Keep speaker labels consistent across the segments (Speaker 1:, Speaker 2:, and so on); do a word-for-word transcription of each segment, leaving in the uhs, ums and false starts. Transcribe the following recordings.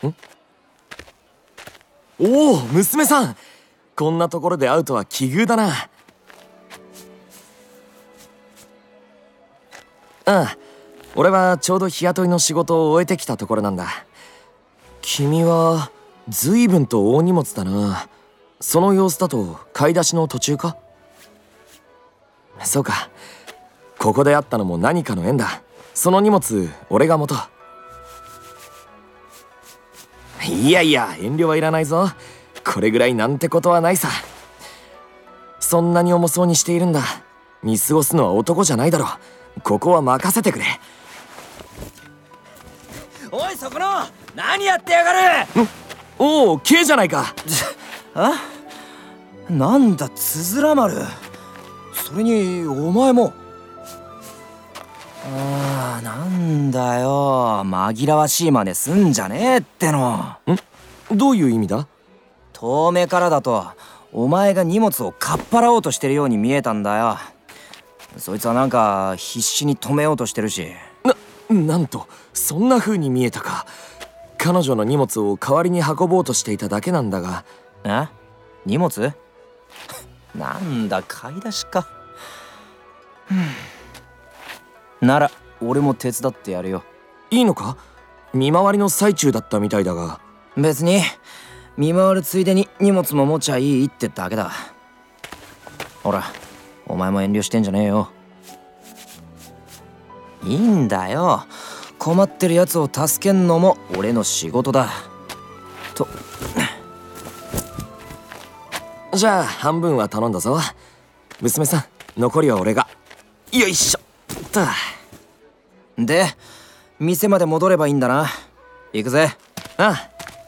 Speaker 1: ん？おお、娘さん、こんなところで会うとは奇遇だな。ああ、俺はちょうど日雇いの仕事を終えてきたところなんだ。君は随分と大荷物だな。その様子だと買い出しの途中か？そうか、ここで会ったのも何かの縁だ。その荷物俺が持とう。いやいや、遠慮はいらないぞ。これぐらいなんてことはないさ。そんなに重そうにしているんだ。見過ごすのは男じゃないだろ。ここは任せてくれ。
Speaker 2: おい、そこの何やってやがる。
Speaker 1: おお、K じゃないか。
Speaker 2: あ、なんだつづら丸。それにお前も。あー、なんだよ、紛らわしい真似すんじゃねえっての。
Speaker 1: ん？どういう意味だ？
Speaker 2: 遠目からだとお前が荷物をかっぱらおうとしてるように見えたんだよ。そいつはなんか必死に止めようとしてるし。
Speaker 1: な、なんとそんな風に見えたか。彼女の荷物を代わりに運ぼうとしていただけなんだが。
Speaker 2: え？荷物？なんだ、買い出しか。なら俺も手伝ってやるよ。
Speaker 1: いいのか？見回りの最中だったみたいだが。
Speaker 2: 別に見回るついでに荷物も持ちゃいいってだけだ。ほら、お前も遠慮してんじゃねえよ。いいんだよ、困ってるやつを助けんのも俺の仕事だと。
Speaker 1: じゃあ半分は頼んだぞ。娘さん、残りは俺が。よいしょっと。
Speaker 2: で、店まで戻ればいいんだな。行くぜ。
Speaker 1: ああ。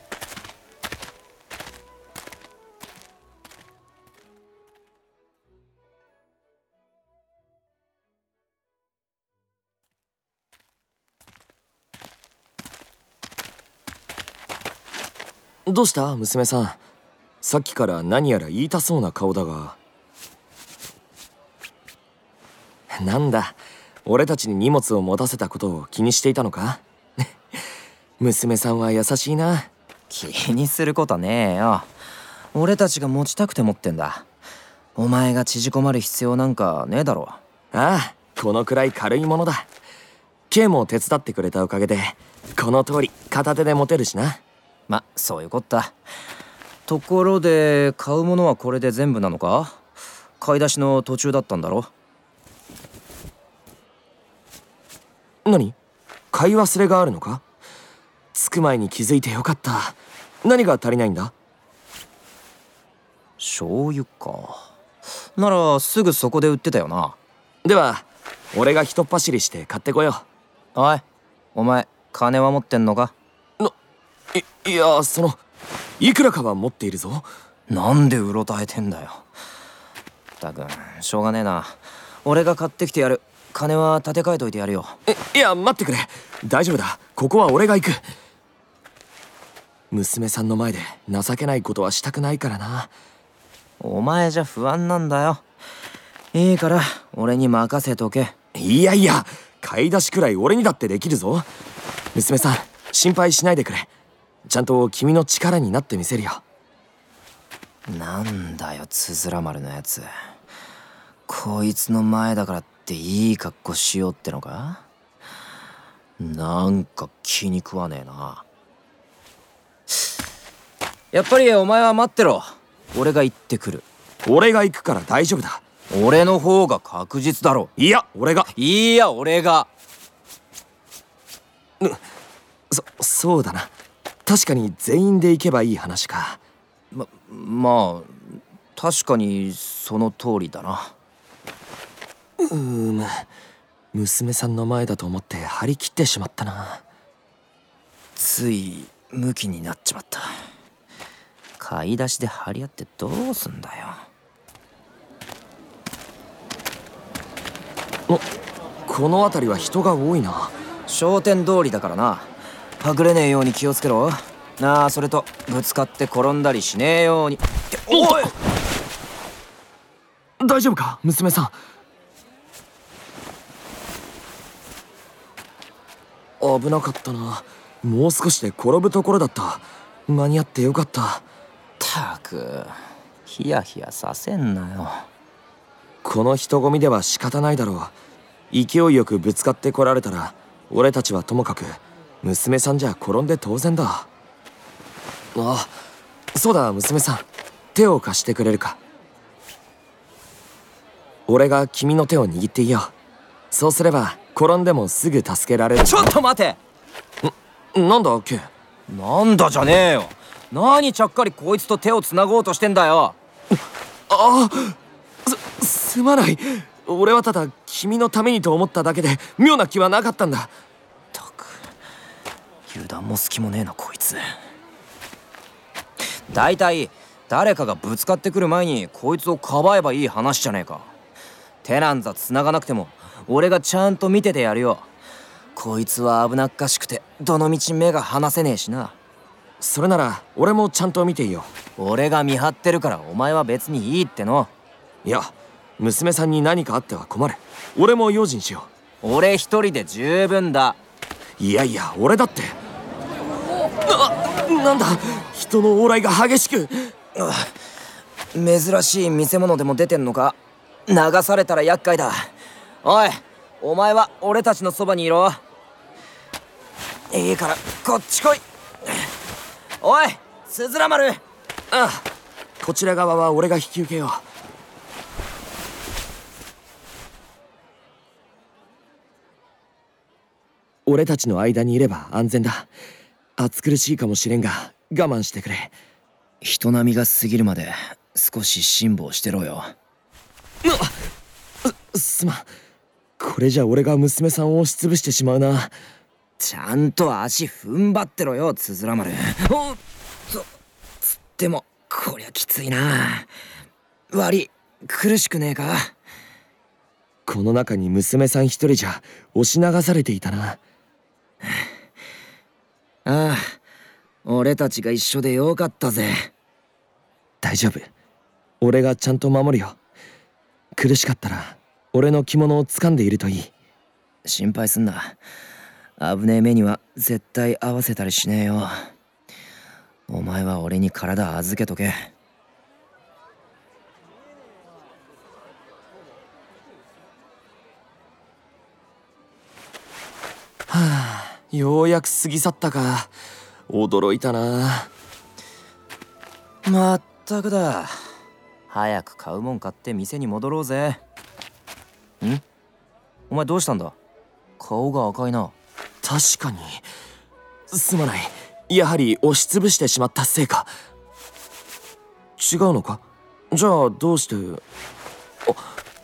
Speaker 1: どうした娘さん、さっきから何やら言いたそうな顔だが。なんだ、俺たちに荷物を持たせたことを気にしていたのか？娘さんは優しいな。
Speaker 2: 気にすることねえよ。俺たちが持ちたくて持ってんだ。お前が縮こまる必要なんかねえだろ。
Speaker 1: ああ、このくらい軽いものだ。K も手伝ってくれたおかげでこの通り片手で持てるしな。
Speaker 2: ま、そういうこった。ところで買うものはこれで全部なのか？買い出しの途中だったんだろ。
Speaker 1: 何？買い忘れがあるのか？着く前に気づいてよかった。何が足りないんだ？
Speaker 2: 醤油か。ならすぐそこで売ってたよな。
Speaker 1: では俺がひとっ走りして買ってこよ
Speaker 2: う。おい、お前金は持ってんのか？
Speaker 1: い、いや、そのいくらかは持っているぞ。
Speaker 2: なんでうろたえてんだよ。ったくしょうがねえな。俺が買ってきてやる。金は立て替えといてやるよ。
Speaker 1: え、いや待ってくれ。大丈夫だ、ここは俺が行く。娘さんの前で情けないことはしたくないからな。
Speaker 2: お前じゃ不安なんだよ。いいから俺に任せとけ。
Speaker 1: いやいや、買い出しくらい俺にだってできるぞ。娘さん、心配しないでくれ。ちゃんと君の力になってみせるよ。
Speaker 2: なんだよ、つづら丸のやつ。こいつの前だからっていい格好しようってのか？なんか気に食わねえな。やっぱりお前は待ってろ。俺が行ってくる。
Speaker 1: 俺が行くから大丈夫だ。
Speaker 2: 俺の方が確実だろ。
Speaker 1: いや、俺が。
Speaker 2: いや、俺が。
Speaker 1: うそそうだな。確かに全員で行けばいい話か。
Speaker 2: ままあ確かにその通りだな。
Speaker 1: うーむ、娘さんの前だと思って張り切ってしまったな。
Speaker 2: ついムキになっちまった。買い出しで張り合ってどうすんだよ。
Speaker 1: お、この辺りは人が多いな。
Speaker 2: 商店通りだからな。はぐれねえように気をつけろ。なあ、それとぶつかって転んだりしねえように。
Speaker 1: おい、大丈夫か娘さん。危なかったな。 もう少しで転ぶところだった。間に合ってよかった。
Speaker 2: たくヒヤヒヤさせんなよ。
Speaker 1: この人混みでは仕方ないだろう。勢いよくぶつかってこられたら俺たちはともかく娘さんじゃ転んで当然だ。あ、そうだ娘さん、手を貸してくれるか。俺が君の手を握っていよう。そうすれば転んでもすぐ助けられる。
Speaker 2: ちょっと待て。
Speaker 1: ん、なんだケイ。
Speaker 2: なんだじゃねえよ。何ちゃっかりこいつと手をつなごうとしてんだよ。
Speaker 1: ああ、す、すまない。俺はただ君のためにと思っただけで妙な気はなかったんだ。
Speaker 2: たく油断も隙もねえなこいつ。だいたい誰かがぶつかってくる前にこいつをかばえばいい話じゃねえか。手なんざ繋がなくても俺がちゃんと見ててやるよ。こいつは危なっかしくてどのみち目が離せねえしな。
Speaker 1: それなら俺もちゃんと見ていいよ。
Speaker 2: 俺が見張ってるからお前は別にいいっての。
Speaker 1: いや、娘さんに何かあっては困る。俺も用心しよ
Speaker 2: う。俺一人で十分だ。
Speaker 1: いやいや俺だって。な、なんだ、人の往来が激しく。
Speaker 2: 珍しい見せ物でも出てんのか。流されたら厄介だ。おい、お前は俺たちのそばにいろ。いいからこっち来い。おいスズラ丸。あ
Speaker 1: あ、こちら側は俺が引き受けよう。俺たちの間にいれば安全だ。暑苦しいかもしれんが我慢してくれ。
Speaker 2: 人並みが過ぎるまで少し辛抱してろよ。
Speaker 1: す、すまん。これじゃ俺が娘さんを押しつぶしてしまうな。
Speaker 2: ちゃんと足踏ん張ってろよつづら丸。おっと、つってもこりゃきついな。悪い、苦しくねえか。
Speaker 1: この中に娘さん一人じゃ押し流されていたな。
Speaker 2: ああ、俺たちが一緒でよかったぜ。
Speaker 1: 大丈夫、俺がちゃんと守るよ。苦しかったら俺の着物を掴んでいるといい。
Speaker 2: 心配すんな。危ねえ目には絶対合わせたりしねえよ。お前は俺に体預けとけ。
Speaker 1: はあ、ようやく過ぎ去ったか。驚いたな。
Speaker 2: まったくだ。早く買うもん買って店に戻ろうぜ。ん？お前どうしたんだ？顔が赤いな。
Speaker 1: 確かに。すまない。やはり押しつぶしてしまったせいか。違うのか？じゃあどうして。あ、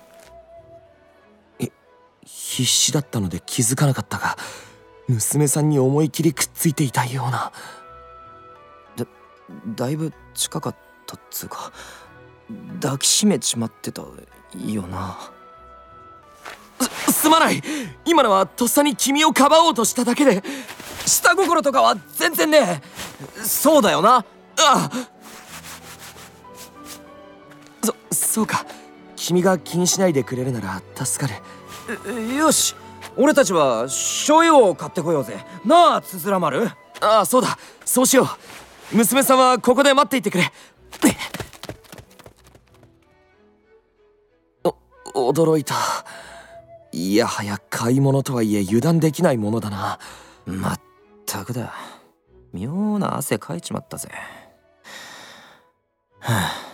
Speaker 1: え、必死だったので気づかなかったが、娘さんに思い切りくっついていたような。
Speaker 2: だ、だいぶ近かったっつうか、抱きしめちまってたよな。
Speaker 1: す、すまない。今のはとっさに君をかばおうとしただけで。
Speaker 2: 下心とかは全然ねえ。そうだよな。あ
Speaker 1: あ、そ、そうか。君が気にしないでくれるなら助か
Speaker 2: る。よし、俺たちは醤油を買ってこようぜ。なあつづら丸。
Speaker 1: ああ、そうだ、そうしよう。娘さんはここで待っていてくれ。お、驚いた。いやはや買い物とはいえ油断できないものだな。
Speaker 2: まったくだ。妙な汗かいちまったぜ。はあ。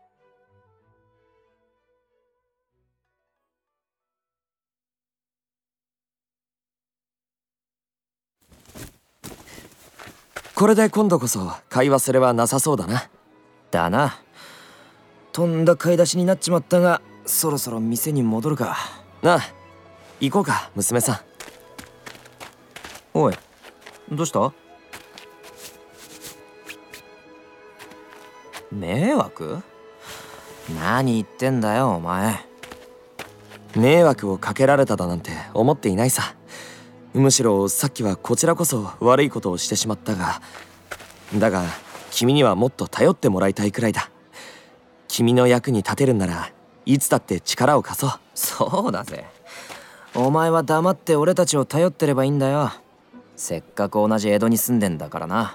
Speaker 1: これで今度こそ買い忘れはなさそうだな。
Speaker 2: だな。とんだ買い出しになっちまったが、そろそろ店に戻るか。
Speaker 1: なあ、行こうか娘さん。
Speaker 2: おい、どうした？迷惑？何言ってんだよお前。
Speaker 1: 迷惑をかけられただなんて思っていないさ。むしろさっきはこちらこそ悪いことをしてしまったが、だが君にはもっと頼ってもらいたいくらいだ。君の役に立てるんならいつだって力を貸そう。
Speaker 2: そうだぜ。お前は黙って俺たちを頼ってればいいんだよ。 せっかく同じ江戸に住んでんだからな。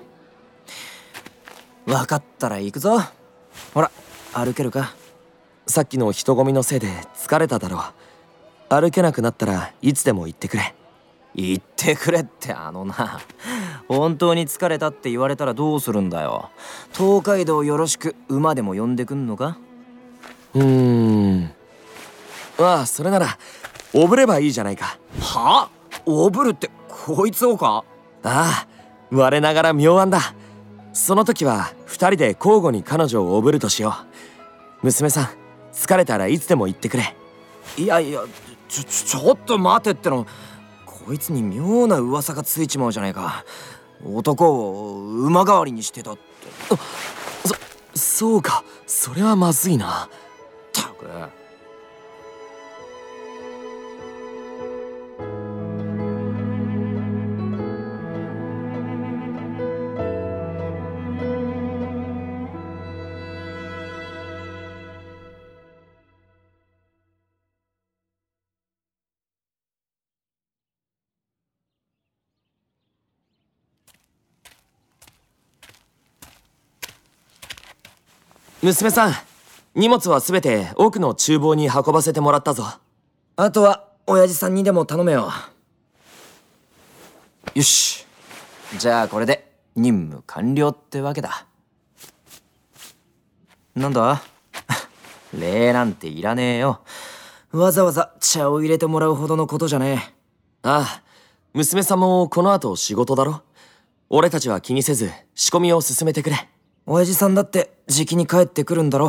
Speaker 2: 分かったら行くぞ。ほら歩けるか。
Speaker 1: さっきの人混みのせいで疲れただろう。歩けなくなったらいつでも言ってくれ。
Speaker 2: 言ってくれってあのな、本当に疲れたって言われたらどうするんだよ。東海道よろしく馬でも呼んでくんのか。
Speaker 1: うーん、ああ、それならおぶればいいじゃないか。
Speaker 2: はあ、おぶるってこいつをか。
Speaker 1: ああ、我ながら妙案だ。その時は二人で交互に彼女をおぶるとしよう。娘さん、疲れたらいつでも言ってくれ。
Speaker 2: いやいや、ちょちょちょっと待てっての。こいつに妙な噂がついちまうじゃないか。男を馬代わりにしてたって。
Speaker 1: そそうか、それはまずいな。
Speaker 2: ったく。
Speaker 1: 娘さん、荷物はすべて奥の厨房に運ばせてもらったぞ。
Speaker 2: あとは親父さんにでも頼めよ。よし、じゃあこれで任務完了ってわけだ。なんだ礼なんていらねえよ。わざわざ茶を入れてもらうほどのことじゃね
Speaker 1: え。ああ、娘さんもこの後仕事だろ。俺たちは気にせず仕込みを進めてくれ。
Speaker 2: 親父さんだってじきに帰ってくるんだろ。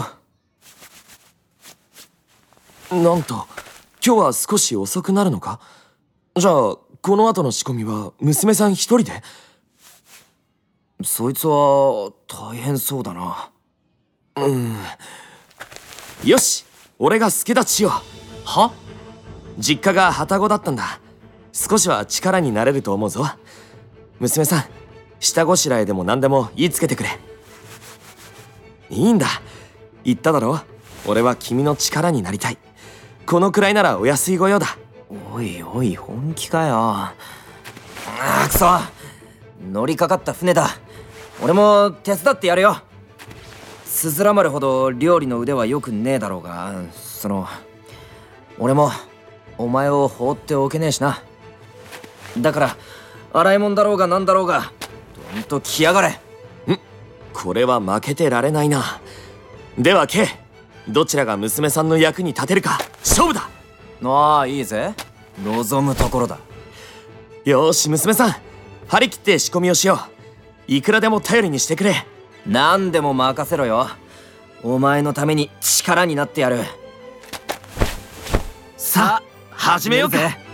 Speaker 1: なんと、今日は少し遅くなるのか。じゃあこの後の仕込みは娘さん一人で。
Speaker 2: そいつは大変そうだな。
Speaker 1: うん。よし、俺が助太刀しよう。
Speaker 2: は？
Speaker 1: 実家が旅籠だったんだ。少しは力になれると思うぞ。娘さん、下ごしらえでも何でも言いつけてくれ。いいんだ、言っただろ。俺は君の力になりたい。このくらいならお安い御用だ。
Speaker 2: おいおい、本気かよ。ああ、くそ、乗りかかった船だ。俺も手伝ってやるよ。すずら丸ほど料理の腕はよくねえだろうが、その俺もお前を放っておけねえしな。だから洗い物だろうがなんだろうがどんと来やがれ。
Speaker 1: ん、これは負けてられないな。では K、 どちらが娘さんの役に立てるか勝負だ。
Speaker 2: ああ、いいぜ、望むところだ。
Speaker 1: よーし娘さん、張り切って仕込みをしよう。いくらでも頼りにしてくれ。
Speaker 2: 何でも任せろよ。お前のために力になってやる。
Speaker 1: さあ始めようか。